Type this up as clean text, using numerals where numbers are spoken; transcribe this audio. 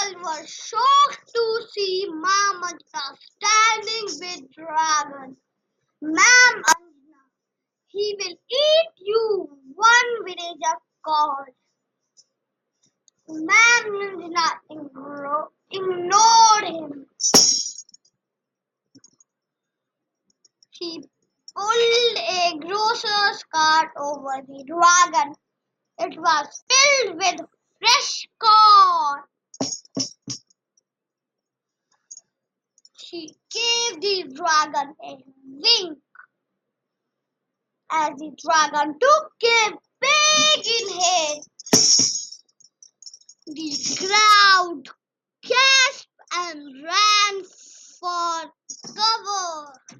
People were shocked to see Ma'am Anjana standing with Dragon. Ma'am Anjana, he will eat you, one villager called. Ma'am Anjana ignored him. She pulled a grocer's cart over the dragon. It was filled with fresh corn. She gave the dragon a wink. As the dragon took a big inhale, the crowd gasped and ran for cover.